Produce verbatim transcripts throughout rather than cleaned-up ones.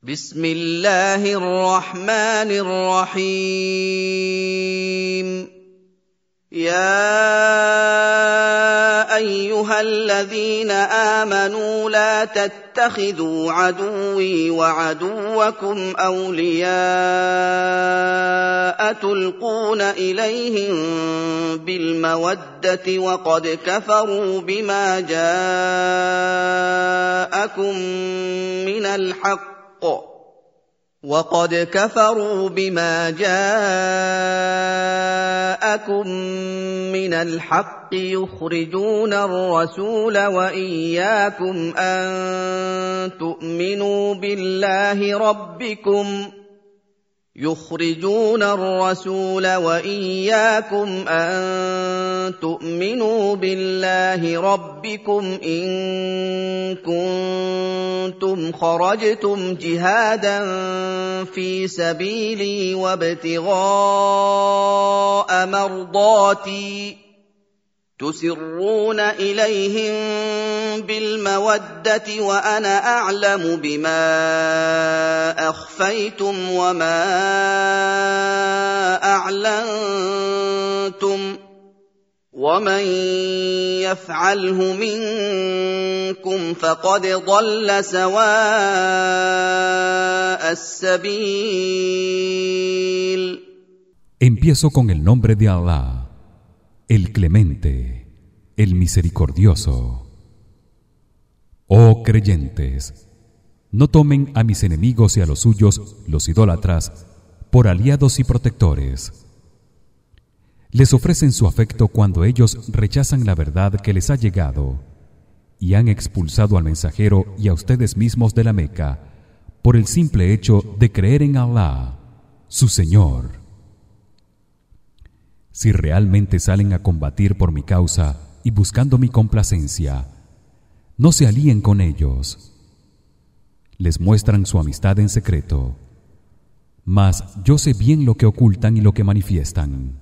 بسم الله الرحمن الرحيم يا أيها الذين آمنوا لا تتخذوا عدوي وعدوكم أولياء تلقون إليهم بالمودة وقد كفروا بما جاءكم من الحق وقد كفروا بما جاءكم من الحق يخرجون الرسول وإياكم أن تؤمنوا بالله ربكم يخرجون الرسول وإياكم أن تؤمنوا بالله ربكم إن كنتم خرجتم جهادا في سبيلي وابتغاء مرضاتي تسرون إليهم بالمودة وأنا أعلم بما أخفيتم وما أعلنتم ومن يفعله منكم فقد ضل سواء السبيل. Empiezo con el nombre de Allah, el Clemente, el Misericordioso. Oh creyentes, no tomen a mis enemigos y a los suyos, los idólatras, por aliados y protectores. Les ofrecen su afecto cuando ellos rechazan la verdad que les ha llegado y han expulsado al mensajero y a ustedes mismos de la Meca por el simple hecho de creer en Allah, su Señor. Si realmente salen a combatir por mi causa y buscando mi complacencia, no se alíen con ellos. Les muestran su amistad en secreto, mas yo sé bien lo que ocultan y lo que manifiestan.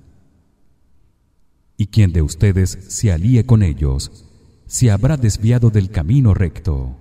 Y quien de ustedes se alíe con ellos se habrá desviado del camino recto.